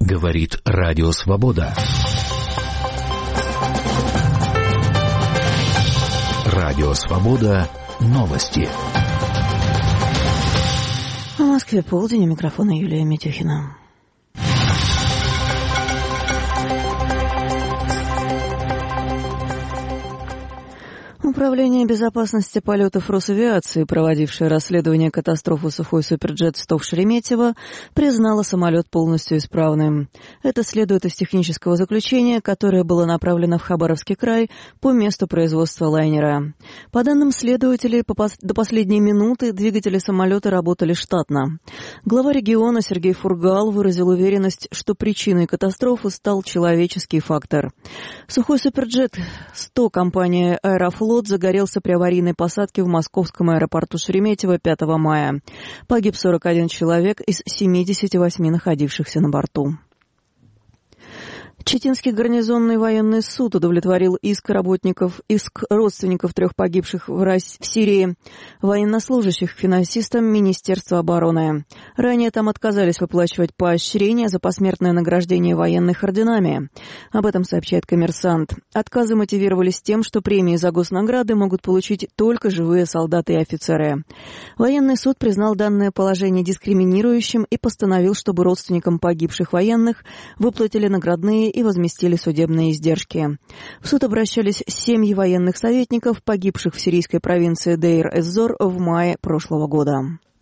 Говорит Радио Свобода. Радио Свобода. Новости. В Москве полдень, у микрофона Юлия Митюхина. Управление безопасности полетов Росавиации, проводившее расследование катастрофы сухой суперджет-100 в Шереметьево, признало самолет полностью исправным. Это следует из технического заключения, которое было направлено в Хабаровский край по месту производства лайнера. По данным следователей, до последней минуты двигатели самолета работали штатно. Глава региона Сергей Фургал выразил уверенность, что причиной катастрофы стал человеческий фактор. Сухой суперджет-100 компания «Аэрофлот» загорелся при аварийной посадке в московском аэропорту Шереметьево 5 мая. Погиб 41 человек из 78 находившихся на борту. Читинский гарнизонный военный суд удовлетворил иск родственников 3 погибших в Сирии военнослужащих финансистам Министерства обороны. Ранее там отказались выплачивать поощрения за посмертное награждение военных орденами. Об этом сообщает «Коммерсант». Отказы мотивировались тем, что премии за госнаграды могут получить только живые солдаты и офицеры. Военный суд признал данное положение дискриминирующим и постановил, чтобы родственникам погибших военных выплатили наградные и возместили судебные издержки. В суд обращались семьи военных советников, погибших в сирийской провинции Дейр-эз-Зор в мае прошлого года.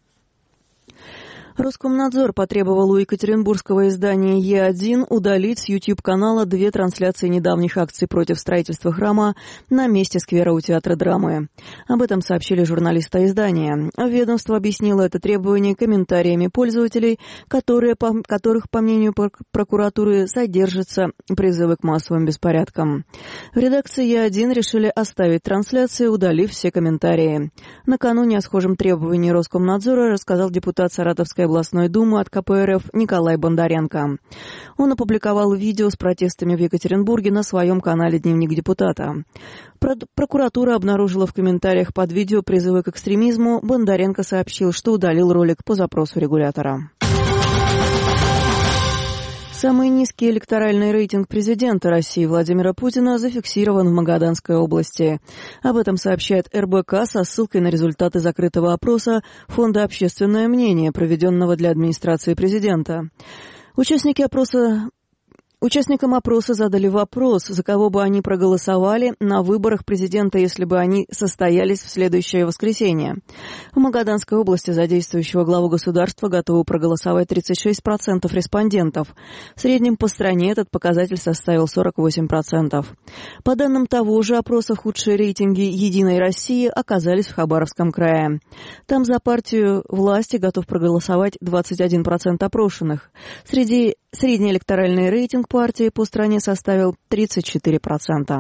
Роскомнадзор потребовал у екатеринбургского издания Е1 удалить с YouTube-канала 2 трансляции недавних акций против строительства храма на месте сквера у Театра драмы. Об этом сообщили журналисты издания. Ведомство объяснило это требование комментариями пользователей, которых, по мнению прокуратуры, содержатся призывы к массовым беспорядкам. В редакции Е1 решили оставить трансляции, удалив все комментарии. Накануне о схожем требовании Роскомнадзора рассказал депутат Саратовской областной думы от КПРФ Николай Бондаренко. Он опубликовал видео с протестами в Екатеринбурге на своем канале «Дневник депутата». Прокуратура обнаружила в комментариях под видео призывы к экстремизму. Бондаренко сообщил, что удалил ролик по запросу регулятора. Самый низкий электоральный рейтинг президента России Владимира Путина зафиксирован в Магаданской области. Об этом сообщает РБК со ссылкой на результаты закрытого опроса Фонда «Общественное мнение», проведенного для администрации президента. Участникам опроса задали вопрос, за кого бы они проголосовали на выборах президента, если бы они состоялись в следующее воскресенье. В Магаданской области за действующего главу государства готовы проголосовать 36% респондентов. В среднем по стране этот показатель составил 48%. По данным того же опроса, худшие рейтинги «Единой России» оказались в Хабаровском крае. Там за партию власти готов проголосовать 21% опрошенных. Средний электоральный рейтинг партии по стране составил 34%.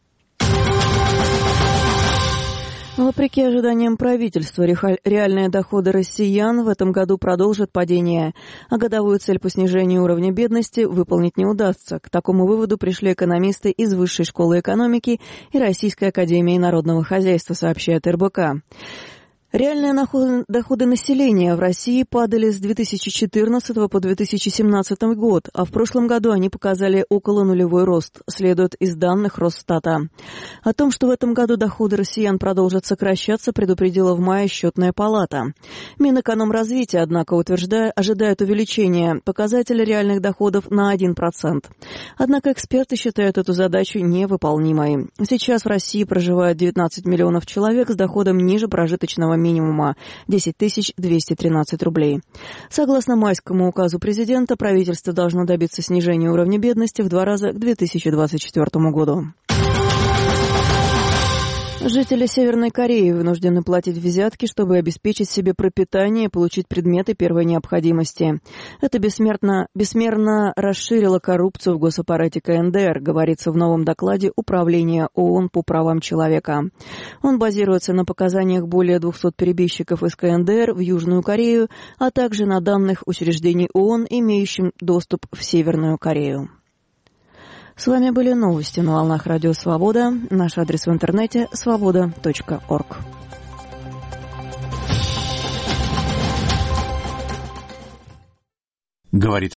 Вопреки ожиданиям правительства, реальные доходы россиян в этом году продолжат падение, а годовую цель по снижению уровня бедности выполнить не удастся. К такому выводу пришли экономисты из Высшей школы экономики и Российской академии народного хозяйства, сообщает РБК. Реальные доходы населения в России падали с 2014 по 2017 год, а в прошлом году они показали около нулевой рост, следует из данных Росстата. О том, что в этом году доходы россиян продолжат сокращаться, предупредила в мае Счетная палата. Минэкономразвития, однако, ожидает увеличения показателя реальных доходов на 1%. Однако эксперты считают эту задачу невыполнимой. Сейчас в России проживает 19 миллионов человек с доходом ниже прожиточного минимума 10 213 рублей. Согласно майскому указу президента, правительство должно добиться снижения уровня бедности в 2 раза к 2024 году. Жители Северной Кореи вынуждены платить взятки, чтобы обеспечить себе пропитание и получить предметы первой необходимости. Это бессмерно расширило коррупцию в госаппарате КНДР, говорится в новом докладе Управления ООН по правам человека. Он базируется на показаниях более 200 перебежчиков из КНДР в Южную Корею, а также на данных учреждений ООН, имеющих доступ в Северную Корею. С вами были новости на волнах Радио Свобода. Наш адрес в интернете – svoboda.org. Говорит